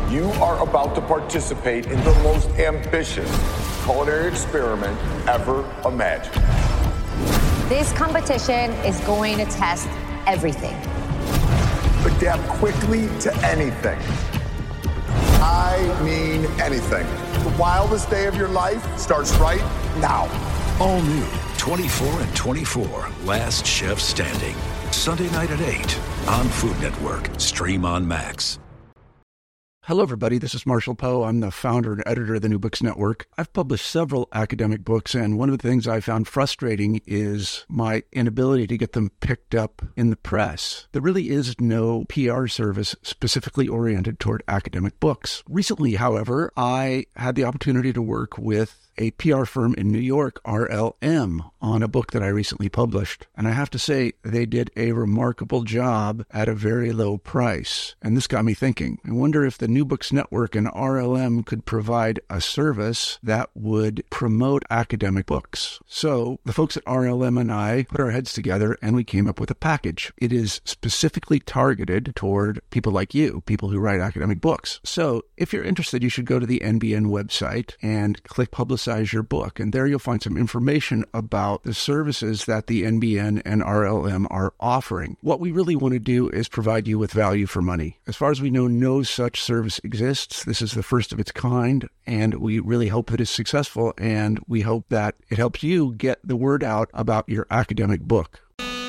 You are about to participate in the most ambitious culinary experiment ever imagined. This competition is going to test everything. Adapt quickly to anything. I mean anything. The wildest day of your life starts right now. All new 24 and 24, Last Chef Standing. Sunday night at 8 on Food Network. Stream on Max. Hello, everybody. This is Marshall Poe. I'm the founder and editor of the New Books Network. I've published several academic books, and one of the things I found frustrating is my inability to get them picked up in the press. There really is no PR service specifically oriented toward academic books. Recently, however, I had the opportunity to work with a PR firm in New York, RLM, on a book that I recently published. And I have to say, they did a remarkable job at a very low price. And this got me thinking. I wonder if the New Books Network and RLM could provide a service that would promote academic books. So the folks at RLM and I put our heads together and we came up with a package. It is specifically targeted toward people like you, people who write academic books. So if you're interested, you should go to the NBN website and click Publicize Your Book. And there you'll find some information about the services that the NBN and RLM are offering. What we really want to do is provide you with value for money. As far as we know, no such service exists. This is the first of its kind, and we really hope that it's successful, and we hope that it helps you get the word out about your academic book.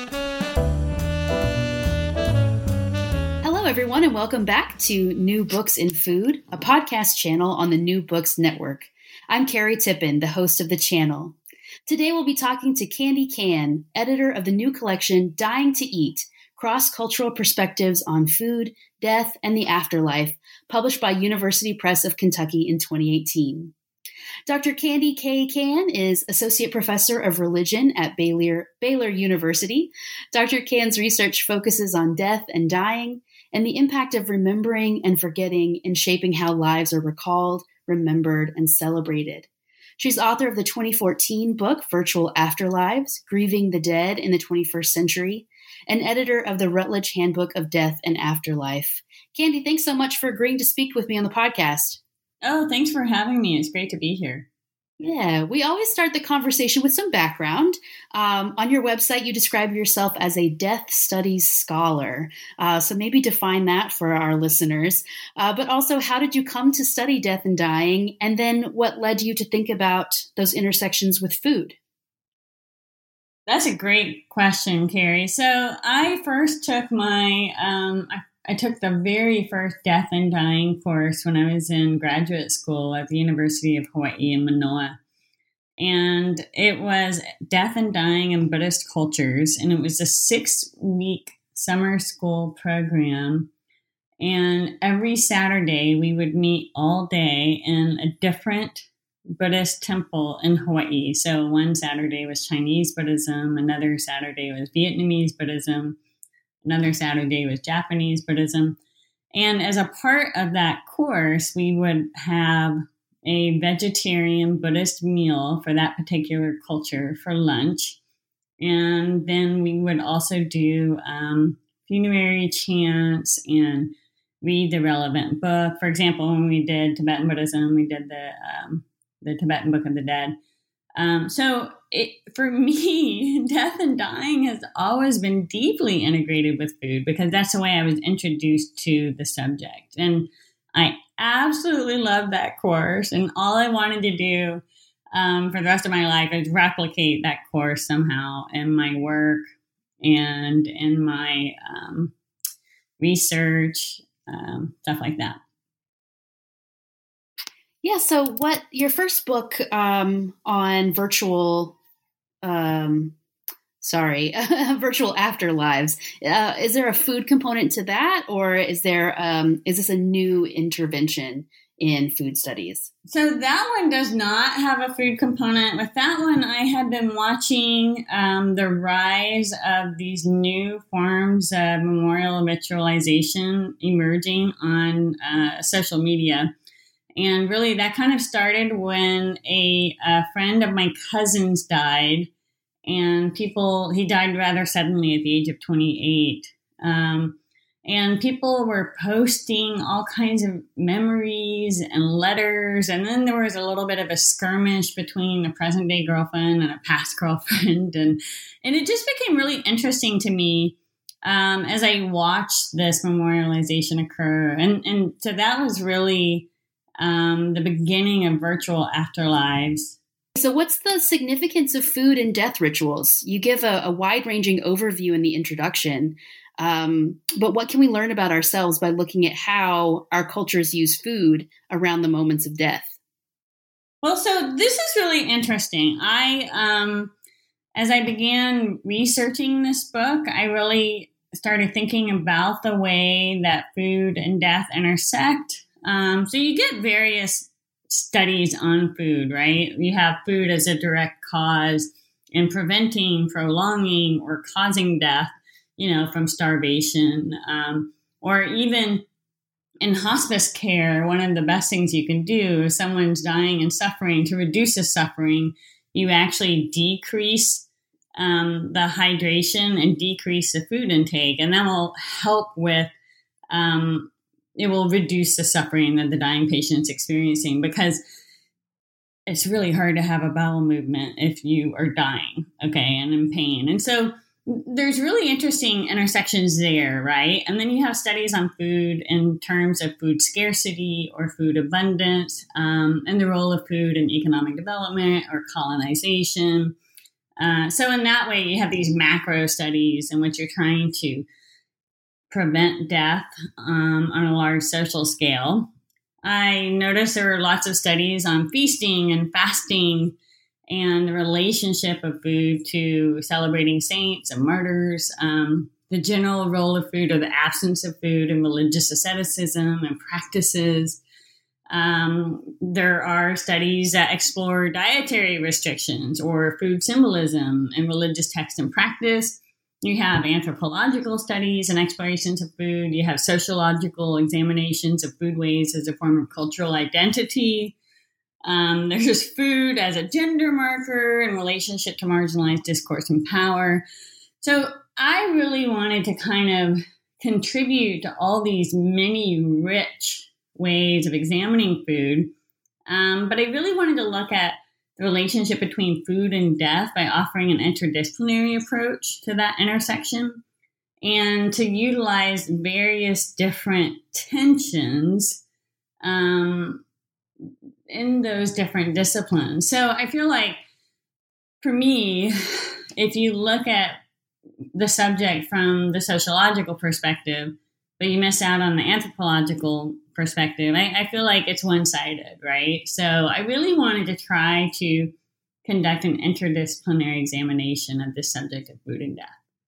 Hello, everyone, and welcome back to New Books in Food, a podcast channel on the New Books Network. I'm Carrie Tippin, the host of the channel. Today we'll be talking to Candy Kan, editor of the new collection Dying to Eat, Cross-Cultural Perspectives on Food, Death, and the Afterlife, published by University Press of Kentucky in 2018. Dr. Candy K. Kan is Associate Professor of Religion at Baylor University. Dr. Kan's research focuses on death and dying and the impact of remembering and forgetting in shaping how lives are recalled, remembered, and celebrated. She's author of the 2014 book, Virtual Afterlives, Grieving the Dead in the 21st Century, and editor of the Routledge Handbook of Death and Afterlife. Candy, thanks so much for agreeing to speak with me on the podcast. Oh, thanks for having me. It's great to be here. Yeah, we always start the conversation with some background. On your website, you describe yourself as a death studies scholar. So maybe define that for our listeners. But also, how did you come to study death and dying? And then what led you to think about those intersections with food? That's a great question, Carrie. So I first took I took the very first death and dying course when I was in graduate school at the University of Hawaii in Manoa. And it was death and dying in Buddhist cultures. And it was a 6-week summer school program. And every Saturday we would meet all day in a different Buddhist temple in Hawaii. So one Saturday was Chinese Buddhism, another Saturday was Vietnamese Buddhism, another Saturday was Japanese Buddhism. And as a part of that course, we would have a vegetarian Buddhist meal for that particular culture for lunch. And then we would also do funerary chants and read the relevant book. For example, when we did Tibetan Buddhism, we did the Tibetan Book of the Dead. For me, death and dying has always been deeply integrated with food because that's the way I was introduced to the subject. And I absolutely loved that course. And all I wanted to do for the rest of my life is replicate that course somehow in my work and in my research, stuff like that. Yeah. So what your first book on virtual afterlives, is there a food component to that, or is this a new intervention in food studies? So that one does not have a food component. With that one, I had been watching the rise of these new forms of memorial ritualization emerging on social media. And really, that kind of started when a friend of my cousin's died, and he died rather suddenly at the age of 28. And people were posting all kinds of memories and letters. And then there was a little bit of a skirmish between a present day girlfriend and a past girlfriend. And it just became really interesting to me as I watched this memorialization occur. And so that was really the beginning of virtual afterlives. So what's the significance of food and death rituals? You give a wide-ranging overview in the introduction. But what can we learn about ourselves by looking at how our cultures use food around the moments of death? Well, so this is really interesting. As I began researching this book, I really started thinking about the way that food and death intersect. So you get various studies on food, right? You have food as a direct cause in preventing, prolonging, or causing death, from starvation, or even in hospice care. One of the best things you can do if someone's dying and suffering, to reduce the suffering, you actually decrease the hydration and decrease the food intake. And that will help with, it will reduce the suffering that the dying patient's experiencing, because it's really hard to have a bowel movement if you are dying, and in pain. And so there's really interesting intersections there, right? And then you have studies on food in terms of food scarcity or food abundance, and the role of food in economic development or colonization. So in that way, you have these macro studies in which you're trying to prevent death on a large social scale. I noticed there were lots of studies on feasting and fasting and the relationship of food to celebrating saints and martyrs, the general role of food or the absence of food in religious asceticism and practices. There are studies that explore dietary restrictions or food symbolism in religious text and practice. You have anthropological studies and explorations of food. You have sociological examinations of foodways as a form of cultural identity. There's food as a gender marker in relationship to marginalized discourse and power. So I really wanted to kind of contribute to all these many rich ways of examining food. But I really wanted to look at the relationship between food and death by offering an interdisciplinary approach to that intersection, and to utilize various different tensions in those different disciplines. So I feel like, for me, if you look at the subject from the sociological perspective, but you miss out on the anthropological perspective, I feel like it's one-sided, right? So I really wanted to try to conduct an interdisciplinary examination of this subject of food and death.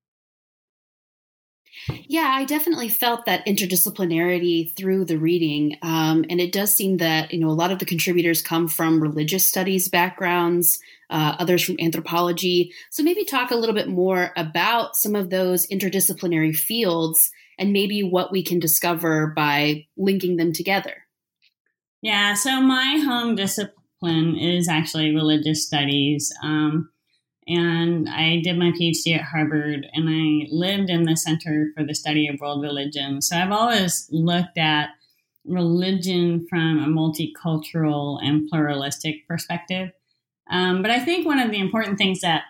Yeah, I definitely felt that interdisciplinarity through the reading. And it does seem that, a lot of the contributors come from religious studies backgrounds, others from anthropology. So maybe talk a little bit more about some of those interdisciplinary fields and maybe what we can discover by linking them together. Yeah, so my home discipline is actually religious studies. And I did my PhD at Harvard, and I lived in the Center for the Study of World Religion. So I've always looked at religion from a multicultural and pluralistic perspective. But I think one of the important things that,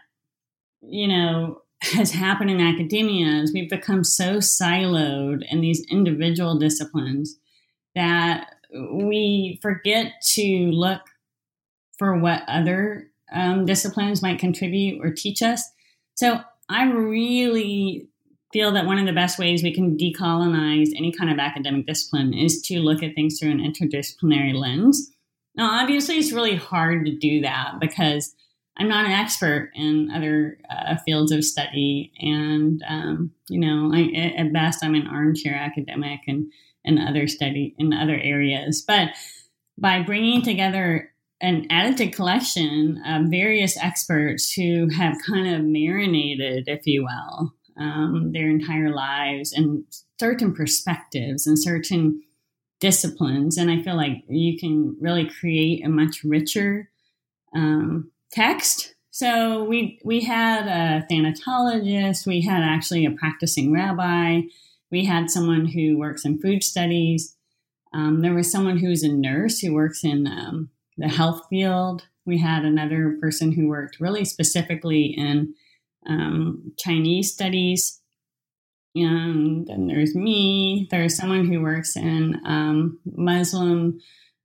has happened in academia is we've become so siloed in these individual disciplines that we forget to look for what other disciplines might contribute or teach us. So I really feel that one of the best ways we can decolonize any kind of academic discipline is to look at things through an interdisciplinary lens. Now, obviously, it's really hard to do that because I'm not an expert in other fields of study. And, at best, I'm an armchair academic and in other areas. But by bringing together an edited collection of various experts who have kind of marinated, if you will, their entire lives in certain perspectives and certain disciplines. And I feel like you can really create a much richer text. So we had a thanatologist, we had actually a practicing rabbi, We had someone who works in food studies. There was someone who's a nurse who works in the health field. We had another person who worked really specifically in Chinese studies. And then there's me. There's someone who works in Muslim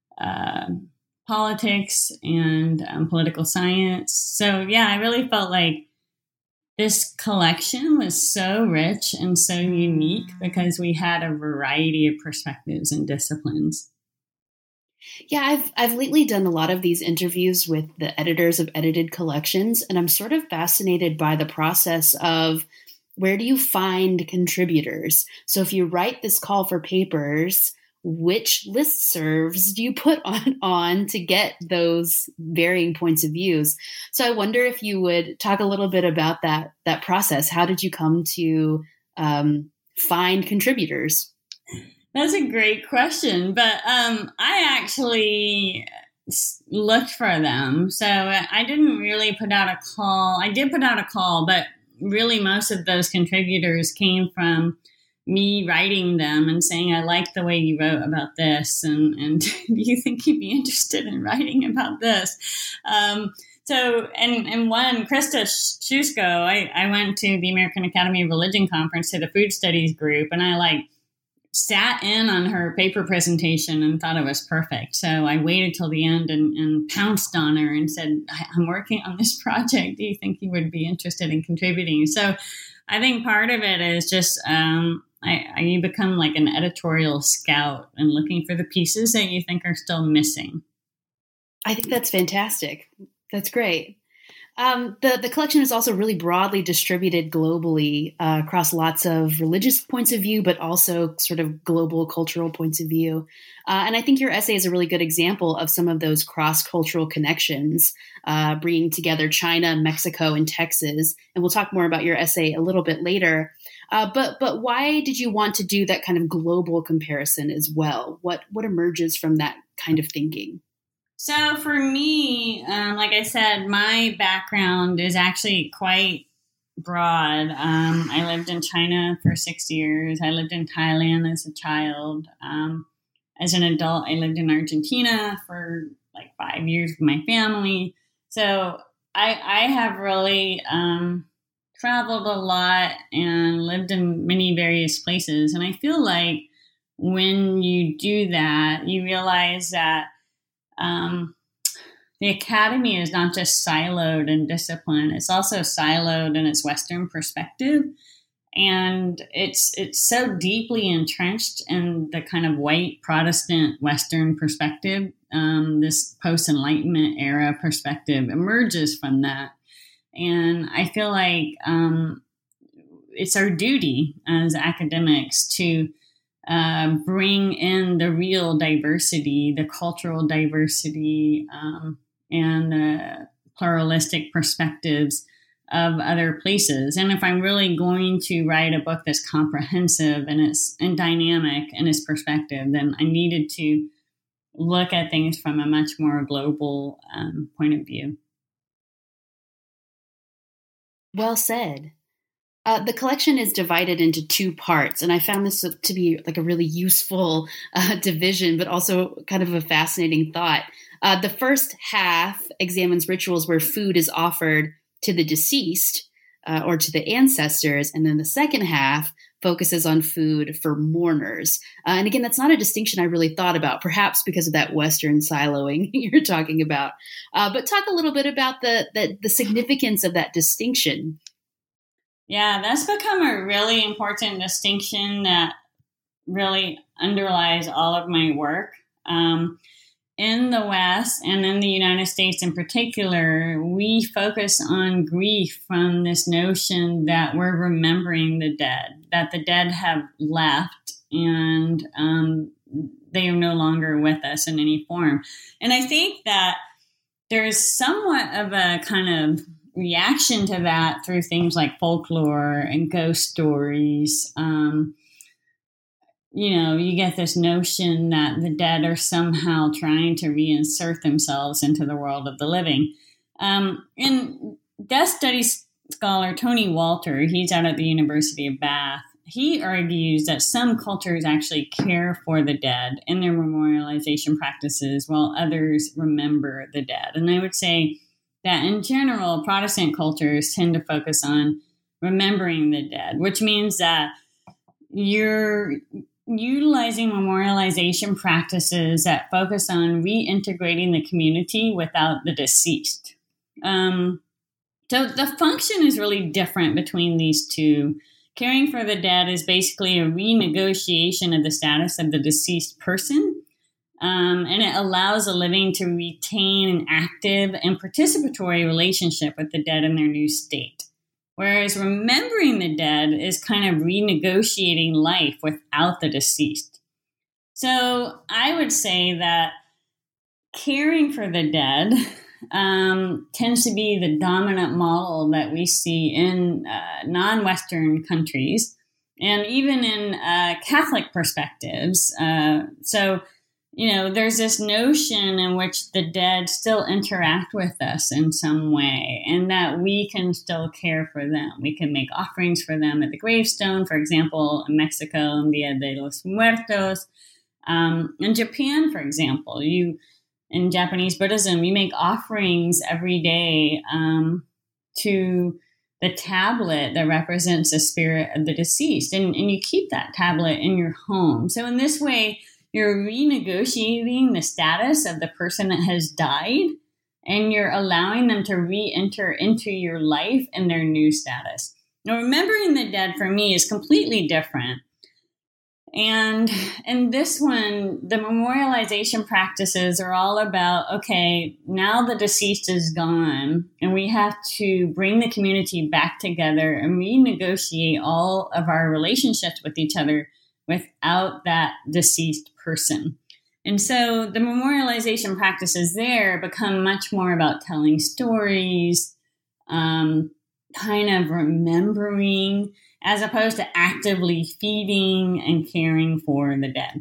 politics and political science. So, yeah, I really felt like this collection was so rich and so unique because we had a variety of perspectives and disciplines. Yeah, I've lately done a lot of these interviews with the editors of edited collections, and I'm sort of fascinated by the process of where do you find contributors? So if you write this call for papers, which listservs do you put on to get those varying points of views? So I wonder if you would talk a little bit about that process. How did you come to find contributors? That's a great question, but I actually looked for them. So I didn't really put out a call. I did put out a call, but really most of those contributors came from me writing them and saying, I like the way you wrote about this. And do you think you'd be interested in writing about this? And one, Krista Shusko, I went to the American Academy of Religion conference to the food studies group, and I sat in on her paper presentation and thought it was perfect. So I waited till the end and pounced on her and said, I'm working on this project. Do you think you would be interested in contributing? So I think part of it is just you become like an editorial scout and looking for the pieces that you think are still missing. I think that's fantastic. That's great. The collection is also really broadly distributed globally across lots of religious points of view, but also sort of global cultural points of view. And I think your essay is a really good example of some of those cross-cultural connections, bringing together China, Mexico, and Texas. And we'll talk more about your essay a little bit later. But why did you want to do that kind of global comparison as well? What emerges from that kind of thinking? So for me, like I said, my background is actually quite broad. I lived in China for 6 years. I lived in Thailand as a child. As an adult, I lived in Argentina for 5 years with my family. So I have really traveled a lot and lived in many various places. And I feel like when you do that, you realize that the academy is not just siloed in discipline, it's also siloed in its Western perspective. And it's so deeply entrenched in the kind of white Protestant Western perspective. This post-Enlightenment era perspective emerges from that. And I feel like it's our duty as academics to bring in the real diversity, the cultural diversity, and the pluralistic perspectives of other places. And if I'm really going to write a book that's comprehensive and dynamic in its perspective, then I needed to look at things from a much more global point of view. Well said. The collection is divided into two parts, and I found this to be a really useful division, but also kind of a fascinating thought. The first half examines rituals where food is offered to the deceased or to the ancestors, and then the second half focuses on food for mourners. And again, that's not a distinction I really thought about, perhaps because of that Western siloing you're talking about. But talk a little bit about the significance of that distinction. Yeah, that's become a really important distinction that really underlies all of my work. In the West and in the United States in particular, we focus on grief from this notion that we're remembering the dead, that the dead have left and they are no longer with us in any form. And I think that there's somewhat of a kind of reaction to that through things like folklore and ghost stories. You get this notion that the dead are somehow trying to reinsert themselves into the world of the living. And death studies scholar Tony Walter, he's out at the University of Bath. he argues that some cultures actually care for the dead in their memorialization practices while others remember the dead. And I would say that in general, Protestant cultures tend to focus on remembering the dead, which means that you're utilizing memorialization practices that focus on reintegrating the community without the deceased. So the function is really different between these two. Caring for the dead is basically a renegotiation of the status of the deceased person, and it allows the living to retain an active and participatory relationship with the dead in their new state. Whereas remembering the dead is kind of renegotiating life without the deceased. So I would say that caring for the dead tends to be the dominant model that we see in non-Western countries and even in Catholic perspectives. So, there's this notion in which the dead still interact with us in some way and that we can still care for them. We can make offerings for them at the gravestone, for example, in Mexico, in Dia de los Muertos. In Japan, for example, in Japanese Buddhism, you make offerings every day to the tablet that represents the spirit of the deceased. And you keep that tablet in your home. So in this way, you're renegotiating the status of the person that has died, and you're allowing them to re-enter into your life in their new status. Now, remembering the dead for me is completely different. And in this one, the memorialization practices are all about, okay, now the deceased is gone, and we have to bring the community back together and renegotiate all of our relationships with each other without that deceased person. And so the memorialization practices there become much more about telling stories, kind of remembering, as opposed to actively feeding and caring for the dead.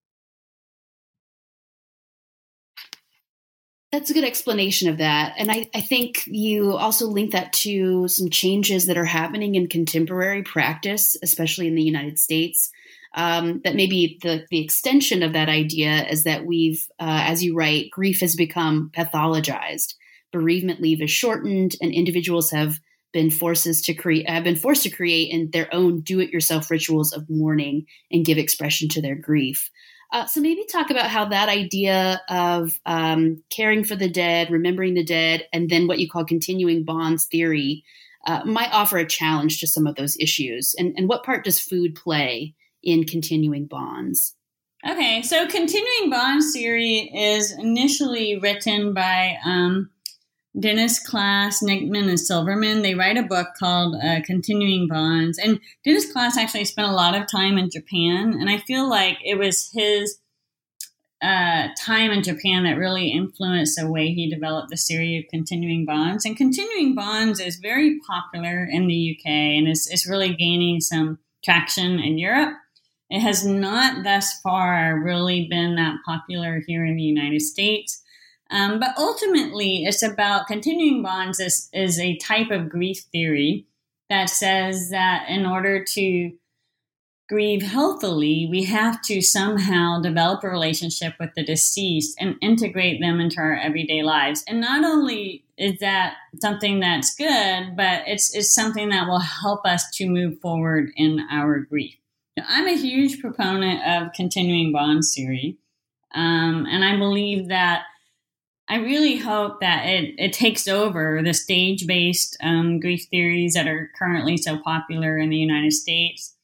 That's a good explanation of that. And I think you also link that to some changes that are happening in contemporary practice, especially in the United States. That maybe the extension of that idea is that we've, as you write, grief has become pathologized. Bereavement leave is shortened, and individuals have been forced to create in their own do-it-yourself rituals of mourning and give expression to their grief. So maybe talk about how that idea of caring for the dead, remembering the dead, and then what you call continuing bonds theory might offer a challenge to some of those issues. And what part does food play in continuing bonds? Okay, so continuing bonds theory is initially written by Dennis Klass, Nickman, and Silverman. They write a book called Continuing Bonds. And Dennis Klass actually spent a lot of time in Japan. And I feel like it was his time in Japan that really influenced the way he developed the theory of continuing bonds. And continuing bonds is very popular in the UK and it's really gaining some traction in Europe. It has not thus far really been that popular here in the United States. But ultimately, it's about continuing bonds is a type of grief theory that says that in order to grieve healthily, we have to somehow develop a relationship with the deceased and integrate them into our everyday lives. And not only is that something that's good, but it's something that will help us to move forward in our grief. Now, I'm a huge proponent of continuing bonds theory, and I believe that I really hope that it takes over the stage-based grief theories that are currently so popular in the United States.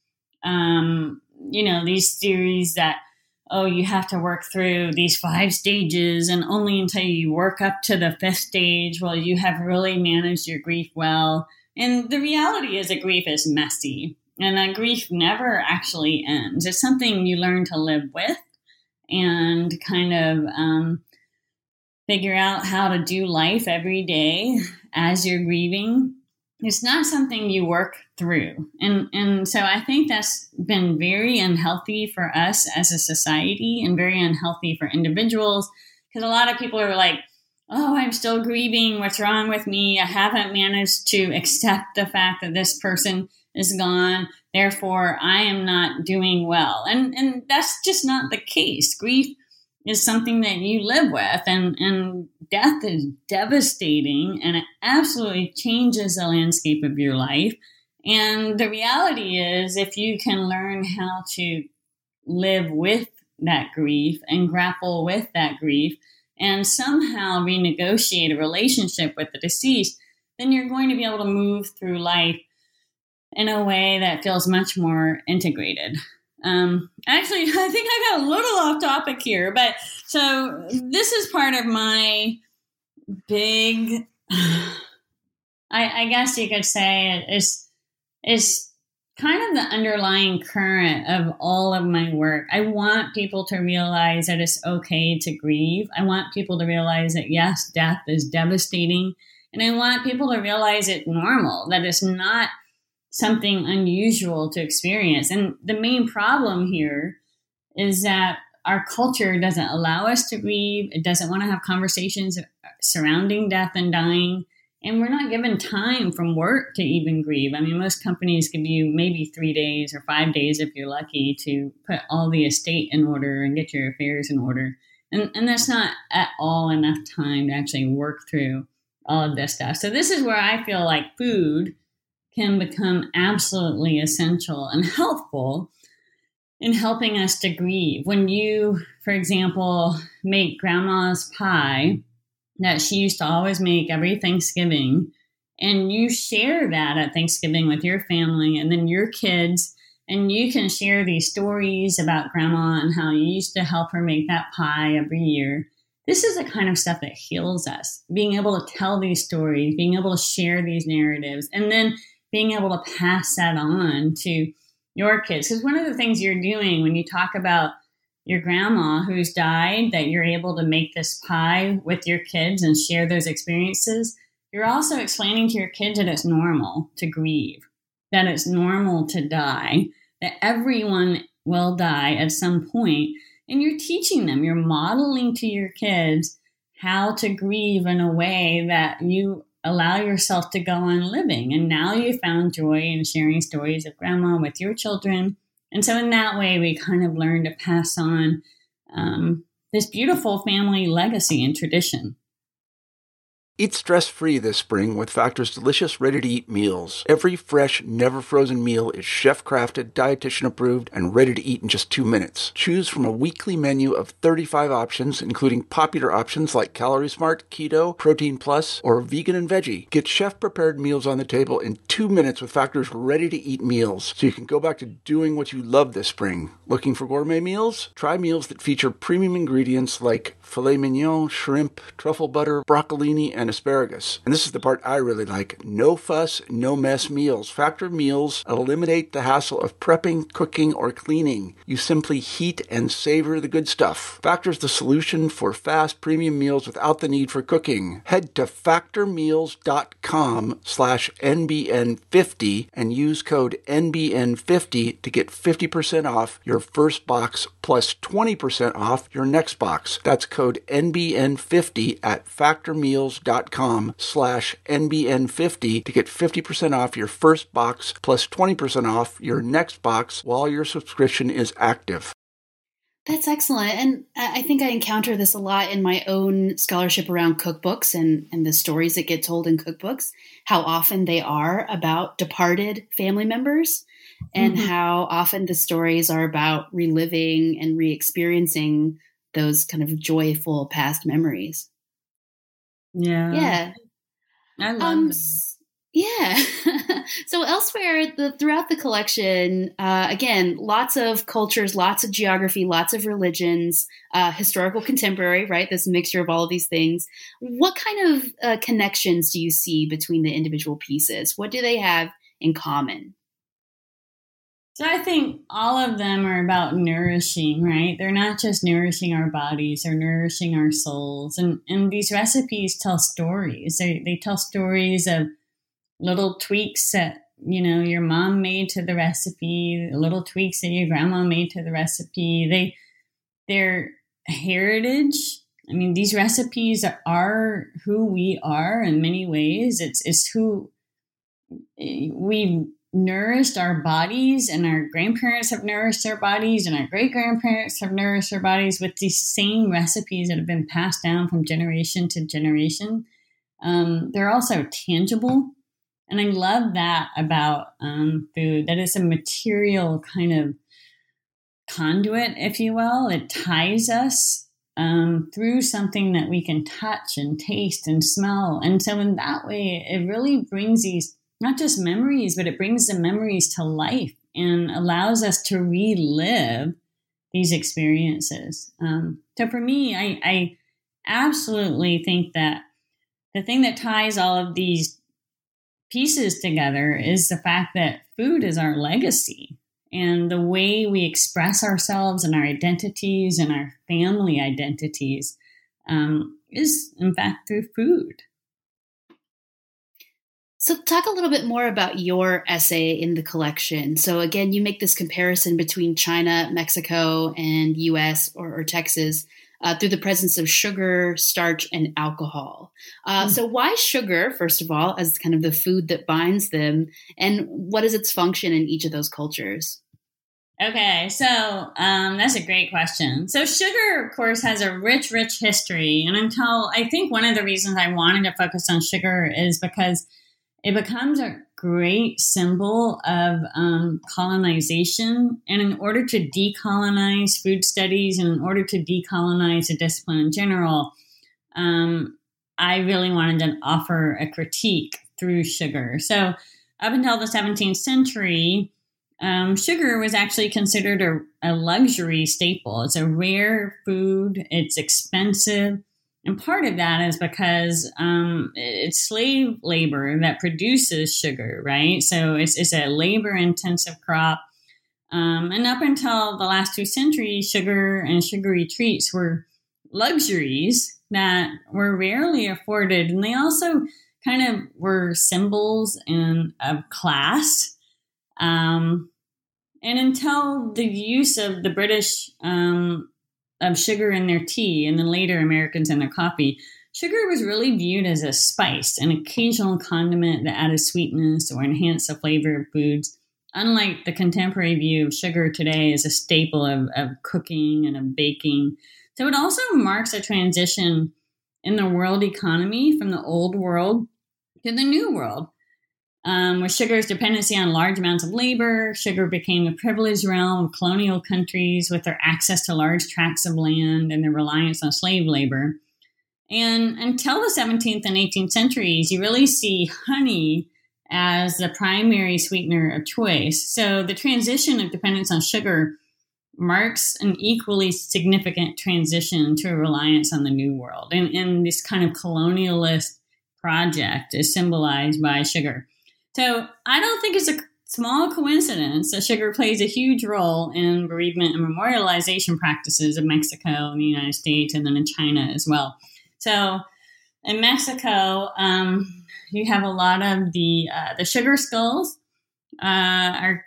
These theories that, you have to work through these 5 stages and only until you work up to the 5th stage will you have really managed your grief well. And the reality is that grief is messy and that grief never actually ends. It's something you learn to live with and kind of figure out how to do life every day as you're grieving. It's not something you work through. And so I think that's been very unhealthy for us as a society and very unhealthy for individuals because a lot of people are like, oh, I'm still grieving. What's wrong with me? I haven't managed to accept the fact that this person is gone. Therefore, I am not doing well. And that's just not the case. Grief is something that you live with, and death is devastating, and it absolutely changes the landscape of your life. And the reality is, if you can learn how to live with that grief and grapple with that grief and somehow renegotiate a relationship with the deceased, then you're going to be able to move through life in a way that feels much more integrated. Actually, I think I got a little off topic here, but so this is part of my big, I guess you could say is kind of the underlying current of all of my work. I want people to realize that it's okay to grieve. I want people to realize that, yes, death is devastating. And I want people to realize it's normal, that it's not something unusual to experience. And the main problem here is that our culture doesn't allow us to grieve. It doesn't want to have conversations surrounding death and dying. And we're not given time from work to even grieve. I mean, most companies give you maybe 3 days or 5 days if you're lucky to put all the estate in order and get your affairs in order. And that's not at all enough time to actually work through all of this stuff. So this is where I feel like food can become absolutely essential and helpful in helping us to grieve. When you, for example, make grandma's pie that she used to always make every Thanksgiving, and you share that at Thanksgiving with your family and then your kids, and you can share these stories about grandma and how you used to help her make that pie every year. This is the kind of stuff that heals us, being able to tell these stories, being able to share these narratives, and then being able to pass that on to your kids. Because one of the things you're doing when you talk about your grandma who's died, that you're able to make this pie with your kids and share those experiences, you're also explaining to your kids that it's normal to grieve, that it's normal to die, that everyone will die at some point. And you're teaching them, you're modeling to your kids how to grieve in a way that you allow yourself to go on living. And now you found joy in sharing stories of grandma with your children. And so in that way, we kind of learn to pass on this beautiful family legacy and tradition. Eat stress-free this spring with Factor's delicious, ready-to-eat meals. Every fresh, never-frozen meal is chef-crafted, dietitian-approved, and ready to eat in just 2 minutes. Choose from a weekly menu of 35 options, including popular options like Calorie Smart, Keto, Protein Plus, or Vegan and Veggie. Get chef-prepared meals on the table in 2 minutes with Factor's ready-to-eat meals, so you can go back to doing what you love this spring. Looking for gourmet meals? Try meals that feature premium ingredients like filet mignon, shrimp, truffle butter, broccolini, and asparagus. And this is the part I really like. No fuss, no mess meals. Factor meals eliminate the hassle of prepping, cooking, or cleaning. You simply heat and savor the good stuff. Factor's the solution for fast premium meals without the need for cooking. Head to factormeals.com/NBN50 and use code NBN50 to get 50% off your first box plus 20% off your next box. That's code NBN50 at factormeals.com/NBN50 to get 50% off your first box plus 20% off your next box while your subscription is active. That's excellent. And I think I encounter this a lot in my own scholarship around cookbooks and the stories that get told in cookbooks, how often they are about departed family members and how often the stories are about reliving and re-experiencing those kind of joyful past memories. Yeah. I love that. Yeah. So elsewhere, throughout the collection, again, lots of cultures, lots of geography, lots of religions, historical, contemporary, right? This mixture of all of these things. What kind of connections do you see between the individual pieces? What do they have in common? So I think all of them are about nourishing, right? They're not just nourishing our bodies, they're nourishing our souls. And these recipes tell stories. They tell stories of little tweaks that, your mom made to the recipe, little tweaks that your grandma made to the recipe. They're heritage. I mean, these recipes are who we are in many ways. It's who we've nourished our bodies, and our grandparents have nourished their bodies, and our great-grandparents have nourished their bodies with these same recipes that have been passed down from generation to generation. They're also tangible. And I love that about food, that it's a material kind of conduit, if you will. It ties us through something that we can touch and taste and smell. And so in that way, it really brings these, not just memories, but it brings the memories to life and allows us to relive these experiences. So for me, I absolutely think that the thing that ties all of these pieces together is the fact that food is our legacy, and the way we express ourselves and our identities and our family identities is, in fact, through food. So talk a little bit more about your essay in the collection. So again, you make this comparison between China, Mexico, and US or Texas through the presence of sugar, starch, and alcohol. So why sugar, first of all, as kind of the food that binds them, and what is its function in each of those cultures? Okay, so that's a great question. So sugar, of course, has a rich history. And I think one of the reasons I wanted to focus on sugar is because it becomes a great symbol of colonization. And in order to decolonize food studies and in order to decolonize the discipline in general, I really wanted to offer a critique through sugar. So up until the 17th century, sugar was actually considered a luxury staple. It's a rare food. It's expensive. And part of that is because it's slave labor that produces sugar, right? So it's a labor-intensive crop. And up until the last 2 centuries, sugar and sugary treats were luxuries that were rarely afforded. And they also kind of were symbols of class. And until the use of the British of sugar in their tea and then later Americans in their coffee, sugar was really viewed as a spice, an occasional condiment that added sweetness or enhanced the flavor of foods, unlike the contemporary view of sugar today as a staple of cooking and of baking. So it also marks a transition in the world economy from the old world to the new world. With sugar's dependency on large amounts of labor, sugar became a privileged realm of colonial countries with their access to large tracts of land and their reliance on slave labor. And until the 17th and 18th centuries, you really see honey as the primary sweetener of choice. So the transition of dependence on sugar marks an equally significant transition to a reliance on the New World. And this kind of colonialist project is symbolized by sugar. So I don't think it's a small coincidence that sugar plays a huge role in bereavement and memorialization practices of Mexico and the United States, and then in China as well. So in Mexico, you have a lot of the sugar skulls are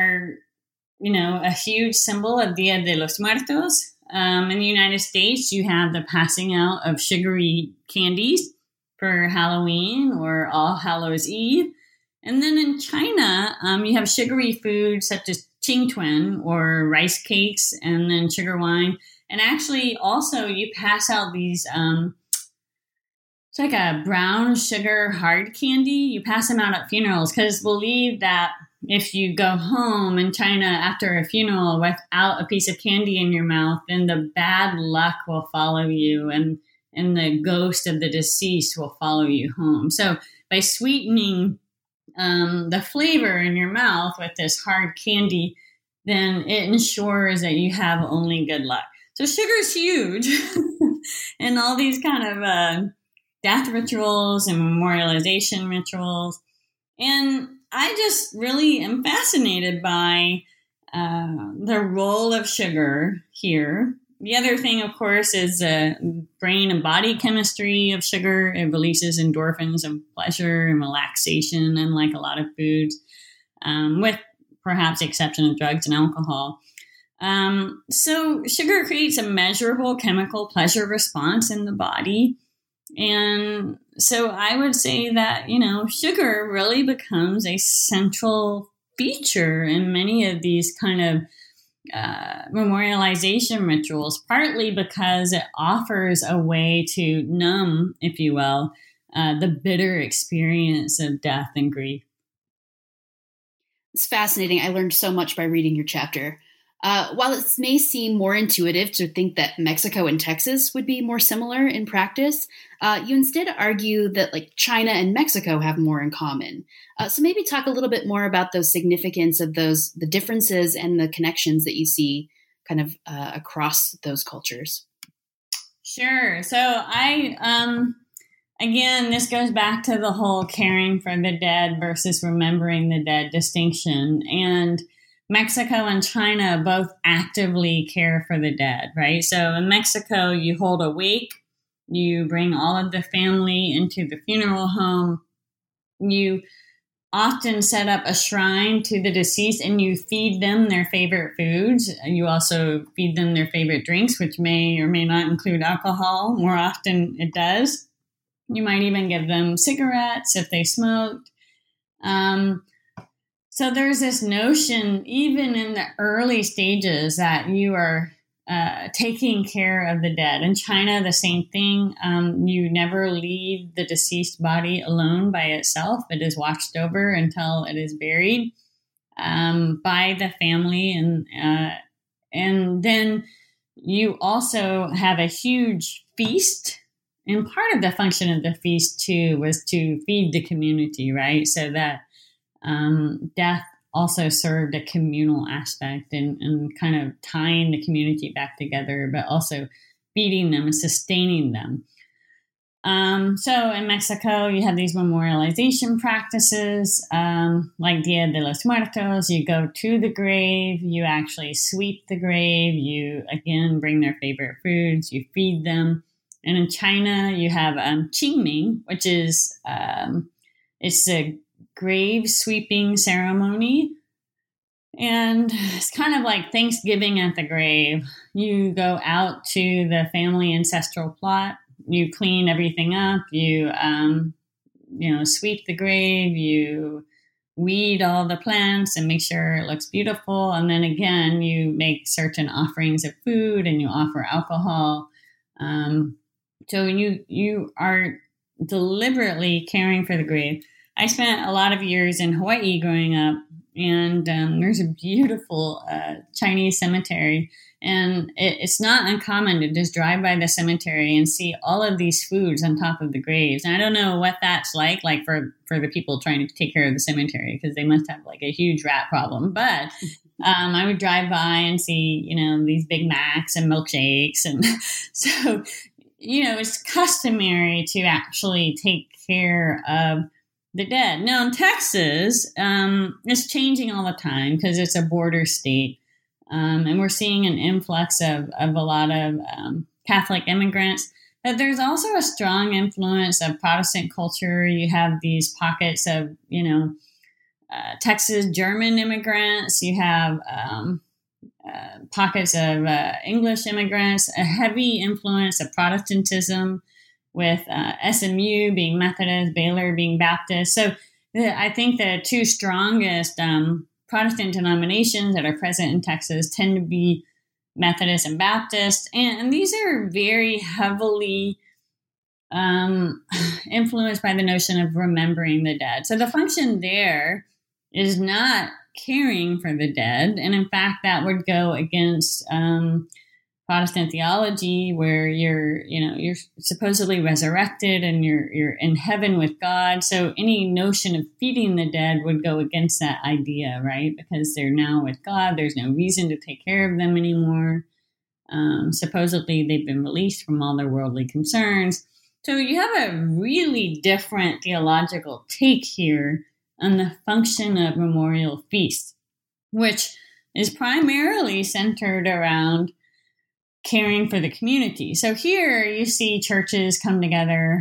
a huge symbol of Dia de los Muertos. In the United States, you have the passing out of sugary candies for Halloween or All Hallows Eve. And then in China, you have sugary foods such as qingtuan or rice cakes, and then sugar wine. And actually, also, you pass out these, it's like a brown sugar hard candy. You pass them out at funerals because it's believed that if you go home in China after a funeral without a piece of candy in your mouth, then the bad luck will follow you and the ghost of the deceased will follow you home. So by sweetening the flavor in your mouth with this hard candy, then it ensures that you have only good luck. So sugar is huge in all these kind of death rituals and memorialization rituals. And I just really am fascinated by the role of sugar here. The other thing, of course, is brain and body chemistry of sugar. It releases endorphins of pleasure and relaxation, unlike a lot of foods, with perhaps the exception of drugs and alcohol. So sugar creates a measurable chemical pleasure response in the body. And so I would say that, sugar really becomes a central feature in many of these kind of memorialization rituals, partly because it offers a way to numb, if you will, the bitter experience of death and grief. It's fascinating. I learned so much by reading your chapter. While it may seem more intuitive to think that Mexico and Texas would be more similar in practice, you instead argue that China and Mexico have more in common. So maybe talk a little bit more about the significance of the differences and the connections that you see kind of across those cultures. Sure. So again, this goes back to the whole caring for the dead versus remembering the dead distinction. And Mexico and China both actively care for the dead, right? So in Mexico, you hold a wake, you bring all of the family into the funeral home, you often set up a shrine to the deceased and you feed them their favorite foods. You also feed them their favorite drinks, which may or may not include alcohol. More often it does. You might even give them cigarettes if they smoked. So there's this notion, even in the early stages, that you are taking care of the dead. In China, the same thing. You never leave the deceased body alone by itself. It is watched over until it is buried by the family. And then you also have a huge feast. And part of the function of the feast, too, was to feed the community, right? So that death also served a communal aspect and kind of tying the community back together, but also feeding them and sustaining them. So in Mexico, you have these memorialization practices, like Dia de los Muertos. You go to the grave, you actually sweep the grave, you, again, bring their favorite foods, you feed them. And in China, you have Qingming, which is it's a grave sweeping ceremony. And it's kind of like Thanksgiving at the grave. You go out to the family ancestral plot, you clean everything up, you sweep the grave, you weed all the plants and make sure it looks beautiful. And then again, you make certain offerings of food and you offer alcohol. So you are deliberately caring for the grave. I spent a lot of years in Hawaii growing up, and there's a beautiful Chinese cemetery. And it's not uncommon to just drive by the cemetery and see all of these foods on top of the graves. And I don't know what that's like for the people trying to take care of the cemetery, because they must have a huge rat problem. But I would drive by and see, these Big Macs and milkshakes. And so, it's customary to actually take care of the dead. Now in Texas, it's changing all the time because it's a border state. And we're seeing an influx of a lot of Catholic immigrants. But there's also a strong influence of Protestant culture. You have these pockets of, Texas German immigrants. You have pockets of English immigrants, a heavy influence of Protestantism, with SMU being Methodist, Baylor being Baptist. So I think the two strongest Protestant denominations that are present in Texas tend to be Methodist and Baptist. And these are very heavily influenced by the notion of remembering the dead. So the function there is not caring for the dead. And in fact, that would go against Protestant theology, where you're supposedly resurrected and you're in heaven with God. So any notion of feeding the dead would go against that idea, right? Because they're now with God. There's no reason to take care of them anymore. Supposedly they've been released from all their worldly concerns. So you have a really different theological take here on the function of memorial feasts, which is primarily centered around caring for the community. So here you see churches come together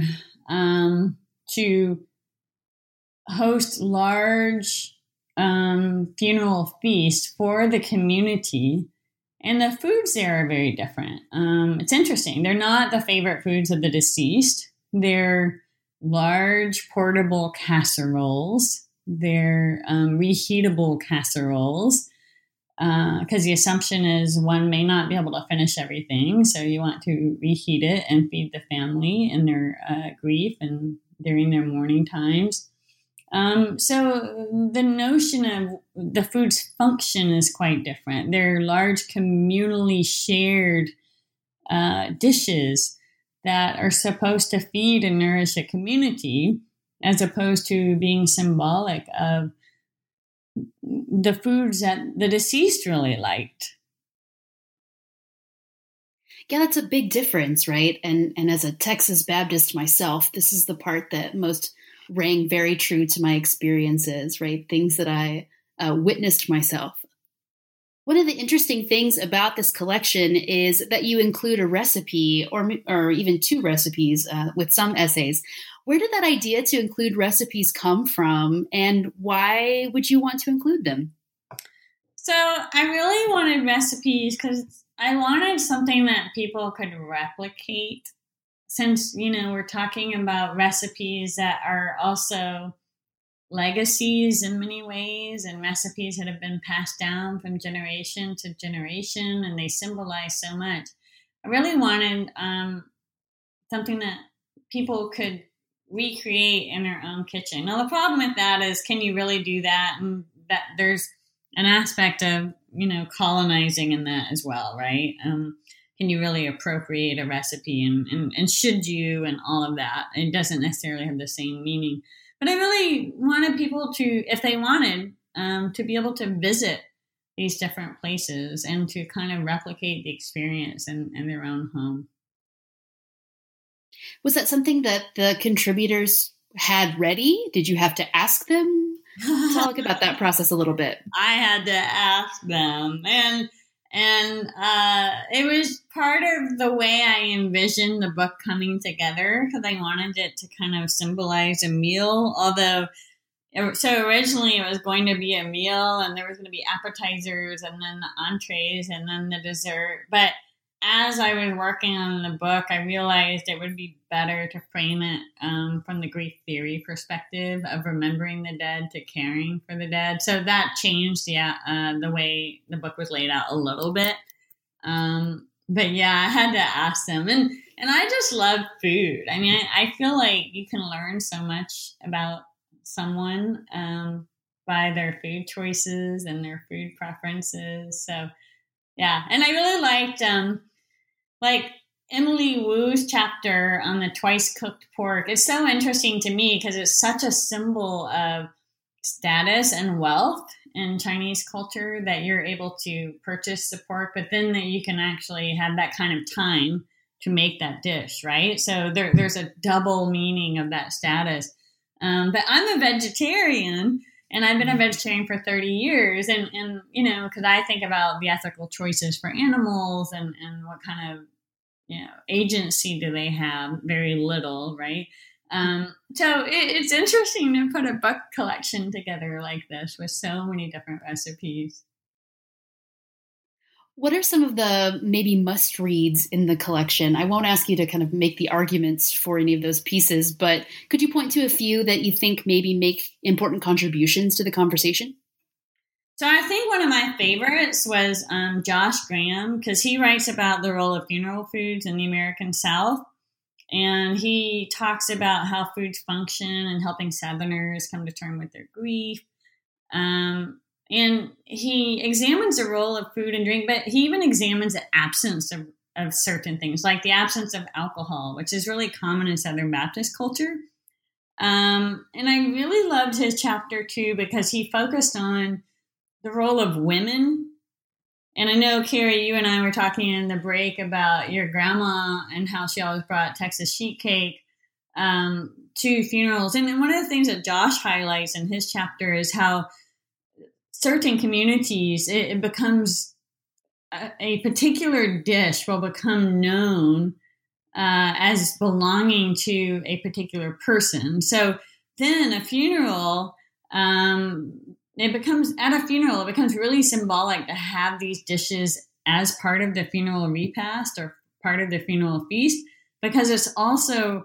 to host large funeral feasts for the community. And the foods there are very different. It's interesting. They're not the favorite foods of the deceased. They're large portable casseroles their reheatable casseroles, because the assumption is one may not be able to finish everything. So you want to reheat it and feed the family in their grief and during their mourning times. So the notion of the food's function is quite different. They're large communally shared dishes that are supposed to feed and nourish a community, as opposed to being symbolic of the foods that the deceased really liked. Yeah, that's a big difference, right? And as a Texas Baptist myself, this is the part that most rang very true to my experiences, right? Things that I witnessed myself. One of the interesting things about this collection is that you include a recipe or even two recipes with some essays. Where did that idea to include recipes come from, and why would you want to include them? So I really wanted recipes because I wanted something that people could replicate, since, we're talking about recipes that are also legacies in many ways, and recipes that have been passed down from generation to generation, and they symbolize so much. I really wanted something that people could recreate in their own kitchen. Now, the problem with that is, can you really do that? And that there's an aspect of, colonizing in that as well, right? Can you really appropriate a recipe, and should you, and all of that? It doesn't necessarily have the same meaning. But I really wanted people to, if they wanted, to be able to visit these different places and to kind of replicate the experience in their own home. Was that something that the contributors had ready? Did you have to ask them? Talk about that process a little bit. I had to ask them, and it was part of the way I envisioned the book coming together, because I wanted it to kind of symbolize a meal. So originally it was going to be a meal, and there was going to be appetizers, and then the entrees, and then the dessert. But as I was working on the book, I realized it would be better to frame it from the grief theory perspective of remembering the dead to caring for the dead. So that changed the way the book was laid out a little bit. But yeah, I had to ask them. And I just love food. I mean, I feel like you can learn so much about someone by their food choices and their food preferences. So yeah, and I really liked Emily Wu's chapter on the twice cooked pork. It's so interesting to me because it's such a symbol of status and wealth in Chinese culture, that you're able to purchase the pork, but then that you can actually have that kind of time to make that dish, right? So there's a double meaning of that status. But I'm a vegetarian, and I've been a vegetarian for 30 years. And because I think about the ethical choices for animals and what kind of, agency do they have? Very little, right? So it's interesting to put a book collection together like this with so many different recipes. What are some of the maybe must reads in the collection? I won't ask you to kind of make the arguments for any of those pieces, but could you point to a few that you think maybe make important contributions to the conversation? So I think one of my favorites was Josh Graham, because he writes about the role of funeral foods in the American South. And he talks about how foods function and helping Southerners come to terms with their grief. And he examines the role of food and drink, but he even examines the absence of certain things, like the absence of alcohol, which is really common in Southern Baptist culture. And I really loved his chapter too, because he focused on the role of women. And I know, Carrie, you and I were talking in the break about your grandma and how she always brought Texas sheet cake to funerals. And one of the things that Josh highlights in his chapter is how certain communities, it becomes a particular dish will become known as belonging to a particular person. So then a funeral, it becomes really symbolic to have these dishes as part of the funeral repast or part of the funeral feast, because it's also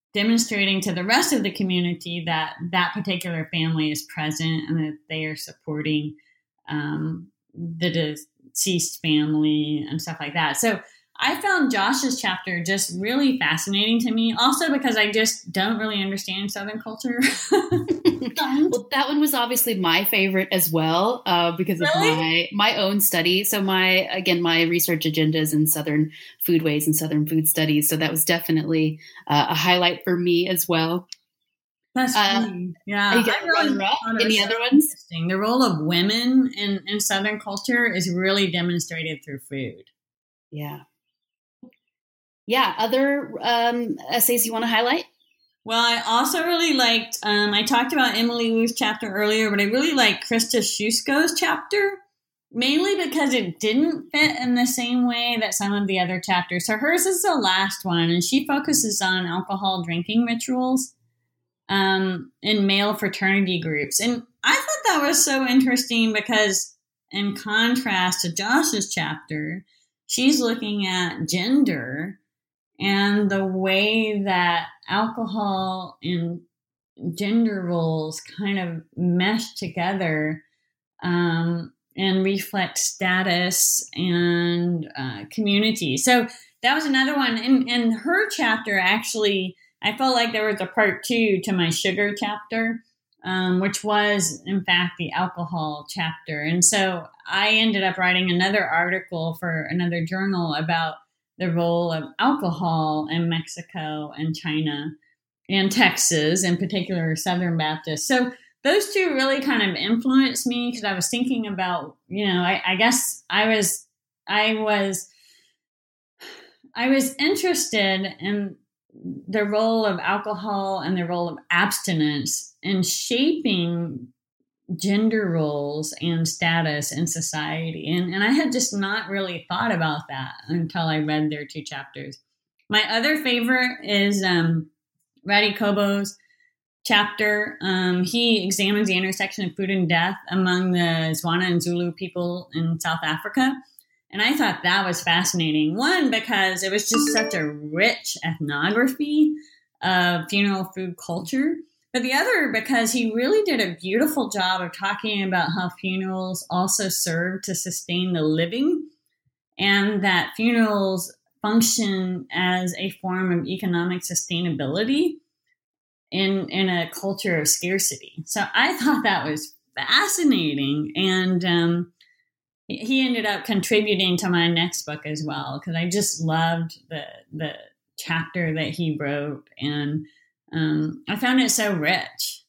demonstrating to the rest of the community that that particular family is present and that they are supporting the deceased family and stuff like that. So I found Josh's chapter just really fascinating to me, also because I just don't really understand Southern culture. Well, that one was obviously my favorite as well, because of my own study. So my research agenda is in Southern foodways and Southern food studies. So that was definitely a highlight for me as well. That's funny. Yeah. Any other ones? The role of women in Southern culture is really demonstrated through food. Yeah. Yeah. Other essays you want to highlight? Well, I also really liked, I talked about Emily Wu's chapter earlier, but I really liked Krista Shusko's chapter, mainly because it didn't fit in the same way that some of the other chapters. So hers is the last one, and she focuses on alcohol drinking rituals in male fraternity groups. And I thought that was so interesting because in contrast to Josh's chapter, she's looking at gender and the way that alcohol and gender roles kind of mesh together and reflect status and community. So that was another one. In her chapter, actually, I felt like there was a part 2 to my sugar chapter, which was, in fact, the alcohol chapter. And so I ended up writing another article for another journal about the role of alcohol in Mexico and China and Texas, in particular Southern Baptist. So those two really kind of influenced me because I was thinking about, I guess I was interested in the role of alcohol and the role of abstinence in shaping gender roles and status in society. And I had just not really thought about that until I read their 2 chapters. My other favorite is Radi Kobo's chapter. He examines the intersection of food and death among the Zwana and Zulu people in South Africa. And I thought that was fascinating. One, because it was just such a rich ethnography of funeral food culture. But the other, because he really did a beautiful job of talking about how funerals also serve to sustain the living and that funerals function as a form of economic sustainability in a culture of scarcity. So I thought that was fascinating. And he ended up contributing to my next book as well, because I just loved the chapter that he wrote. And I found it so rich.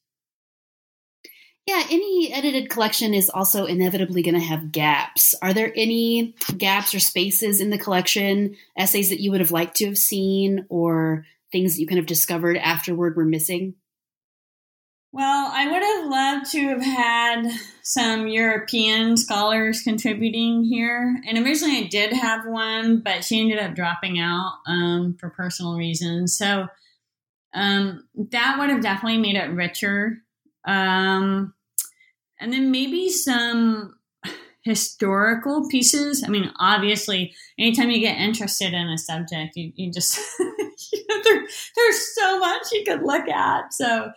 Yeah, any edited collection is also inevitably going to have gaps. Are there any gaps or spaces in the collection, essays that you would have liked to have seen, or things that you kind of discovered afterward were missing? Well, I would have loved to have had some European scholars contributing here. And originally I did have one, but she ended up dropping out for personal reasons. So that would have definitely made it richer. And then maybe some historical pieces. I mean, obviously, anytime you get interested in a subject, you just, there's so much you could look at. So,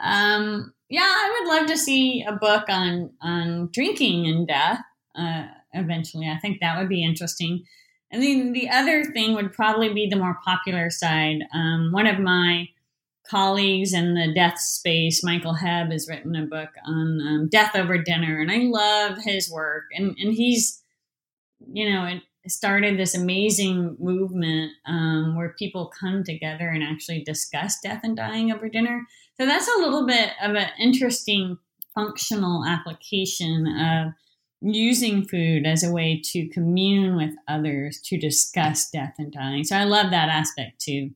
I would love to see a book on drinking and death eventually. I think that would be interesting. And then the other thing would probably be the more popular side. One of my colleagues in the death space, Michael Hebb, has written a book on death over dinner. And I love his work. And he's, it started this amazing movement where people come together and actually discuss death and dying over dinner. So that's a little bit of an interesting functional application of using food as a way to commune with others to discuss death and dying. So I love that aspect too.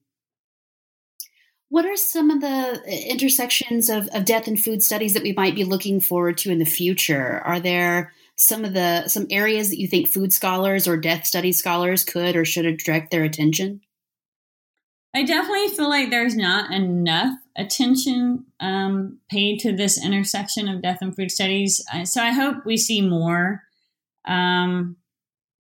What are some of the intersections of death and food studies that we might be looking forward to in the future? Are there some areas that you think food scholars or death studies scholars could or should direct their attention? I definitely feel like there's not enough attention paid to this intersection of death and food studies. So I hope we see more. And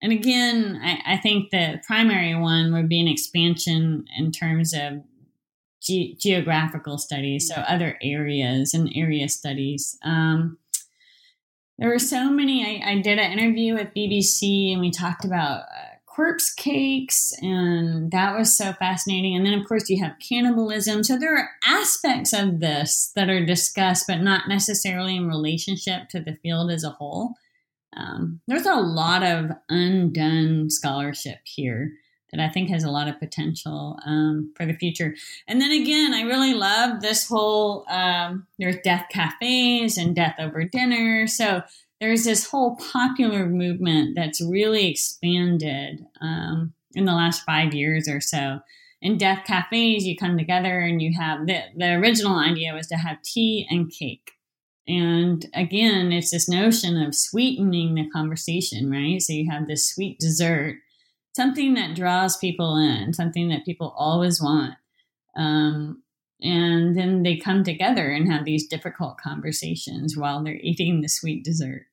again, I think the primary one would be an expansion in terms of geographical studies, so other areas and area studies. There were so many. I did an interview with BBC, and we talked about corpse cakes, and that was so fascinating. And then, of course, you have cannibalism. So there are aspects of this that are discussed, but not necessarily in relationship to the field as a whole. There's a lot of undone scholarship here that I think has a lot of potential for the future. And then again, I really love this whole, there's death cafes and death over dinner. So there's this whole popular movement that's really expanded in the last 5 years or so. In death cafes, you come together and you have, the original idea was to have tea and cake. And again, it's this notion of sweetening the conversation, right? So you have this sweet dessert, something that draws people in, something that people always want. And then they come together and have these difficult conversations while they're eating the sweet dessert.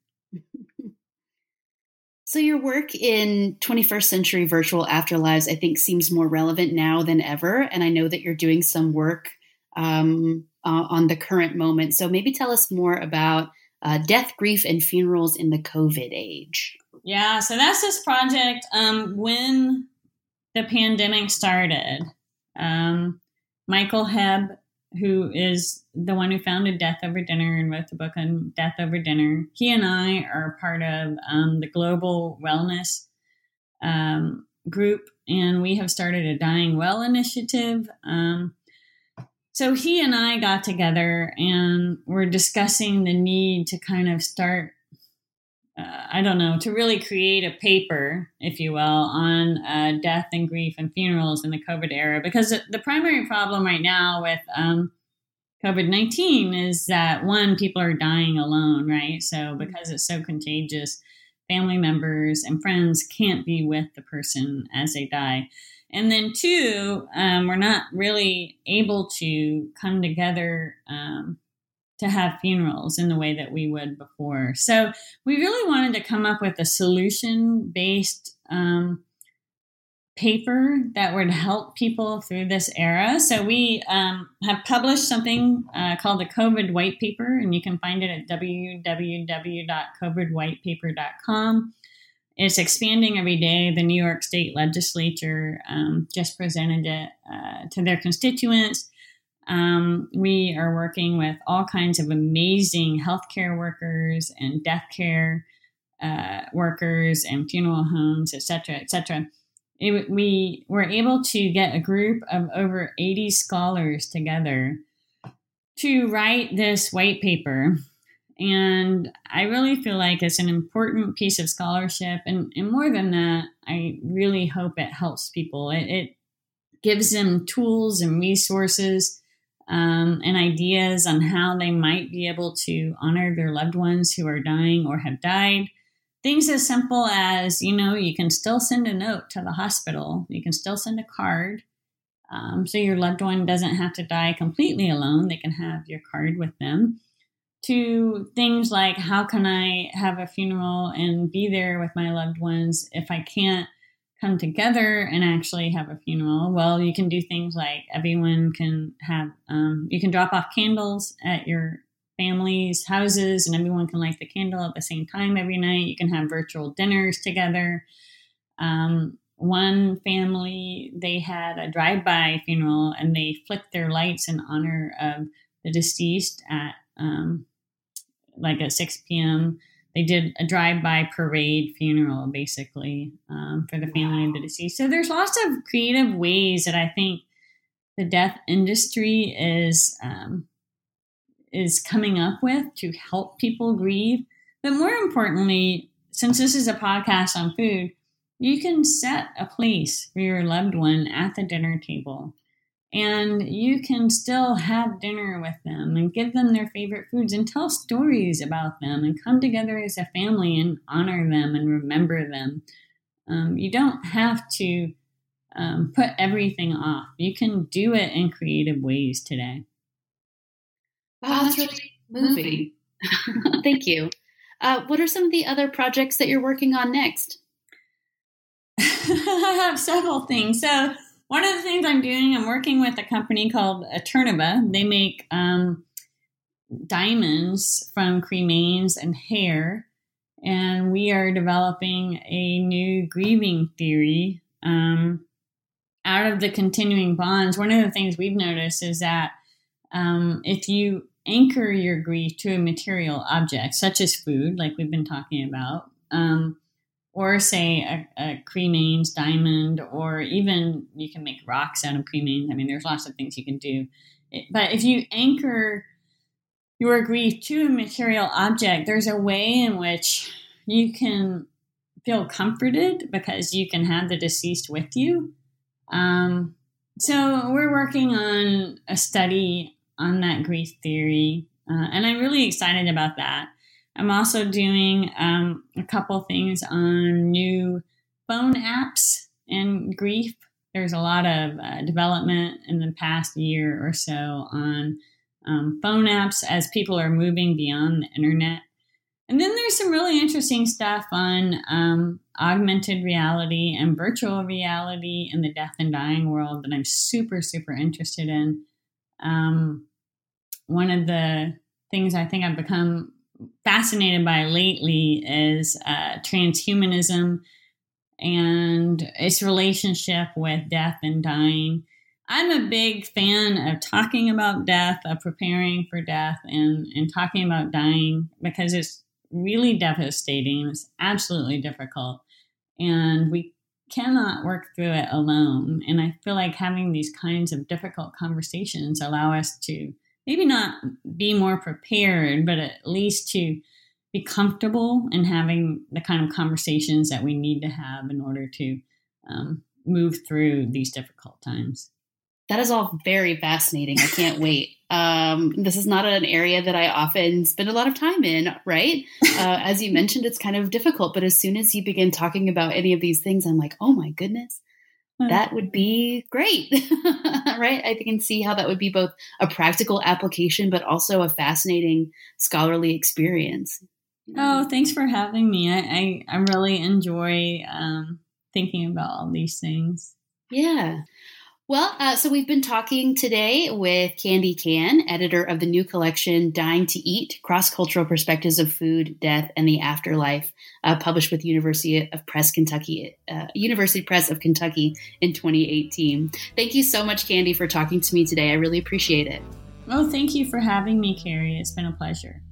So your work in 21st century virtual afterlives, I think, seems more relevant now than ever. And I know that you're doing some work on the current moment. So maybe tell us more about death, grief, and funerals in the COVID age. Yeah, so that's this project. When the pandemic started, Michael Hebb, who is the one who founded Death Over Dinner and wrote the book on Death Over Dinner, he and I are part of the Global Wellness group, and we have started a Dying Well initiative. So he and I got together and we're discussing the need to kind of start, to really create a paper, if you will, on death and grief and funerals in the COVID era. Because the primary problem right now with COVID-19 is that, one, people are dying alone, right? So because it's so contagious, family members and friends can't be with the person as they die. And then two, we're not really able to come together to have funerals in the way that we would before. So we really wanted to come up with a solution-based paper that would help people through this era. So we have published something called the COVID White Paper, and you can find it at www.covidwhitepaper.com. It's expanding every day. The New York State Legislature just presented it to their constituents. We are working with all kinds of amazing healthcare workers and death care workers and funeral homes, et cetera, et cetera. We were able to get a group of over 80 scholars together to write this white paper. And I really feel like it's an important piece of scholarship. And more than that, I really hope it helps people. It gives them tools and resources and ideas on how they might be able to honor their loved ones who are dying or have died. Things as simple as, you can still send a note to the hospital. You can still send a card. So your loved one doesn't have to die completely alone. They can have your card with them. To things like, how can I have a funeral and be there with my loved ones if I can't come together and actually have a funeral? Well, you can do things like everyone can have, you can drop off candles at your family's houses and everyone can light the candle at the same time every night. You can have virtual dinners together. One family, they had a drive-by funeral and they flicked their lights in honor of the deceased at at 6 p.m. They did a drive-by parade funeral, basically, for the family of the deceased. So there's lots of creative ways that I think the death industry is coming up with to help people grieve. But more importantly, since this is a podcast on food, you can set a place for your loved one at the dinner table. And you can still have dinner with them and give them their favorite foods and tell stories about them and come together as a family and honor them and remember them. You don't have to put everything off. You can do it in creative ways today. Wow, that's really moving. Thank you. What are some of the other projects that you're working on next? I have several things. So one of the things I'm doing, I'm working with a company called Eternova. They make diamonds from cremains and hair. And we are developing a new grieving theory out of the continuing bonds. One of the things we've noticed is that if you anchor your grief to a material object, such as food, like we've been talking about, or say a cremains diamond, or even you can make rocks out of cremains. I mean, there's lots of things you can do. But if you anchor your grief to a material object, there's a way in which you can feel comforted because you can have the deceased with you. So we're working on a study on that grief theory, and I'm really excited about that. I'm also doing a couple things on new phone apps and grief. There's a lot of development in the past year or so on phone apps as people are moving beyond the internet. And then there's some really interesting stuff on augmented reality and virtual reality in the death and dying world that I'm super, super interested in. One of the things I think I've become fascinated by lately is transhumanism and its relationship with death and dying. I'm a big fan of talking about death, of preparing for death, and talking about dying because it's really devastating. It's absolutely difficult. And we cannot work through it alone. And I feel like having these kinds of difficult conversations allow us to maybe not be more prepared, but at least to be comfortable in having the kind of conversations that we need to have in order to move through these difficult times. That is all very fascinating. I can't wait. This is not an area that I often spend a lot of time in, right? As you mentioned, it's kind of difficult. But as soon as you begin talking about any of these things, I'm like, oh my goodness, that would be great, right? I can see how that would be both a practical application, but also a fascinating scholarly experience. Oh, thanks for having me. I really enjoy thinking about all these things. Yeah. Well, so we've been talking today with Candy Can, editor of the new collection, Dying to Eat, Cross-Cultural Perspectives of Food, Death, and the Afterlife, published with University Press of Kentucky in 2018. Thank you so much, Candy, for talking to me today. I really appreciate it. Oh, thank you for having me, Carrie. It's been a pleasure.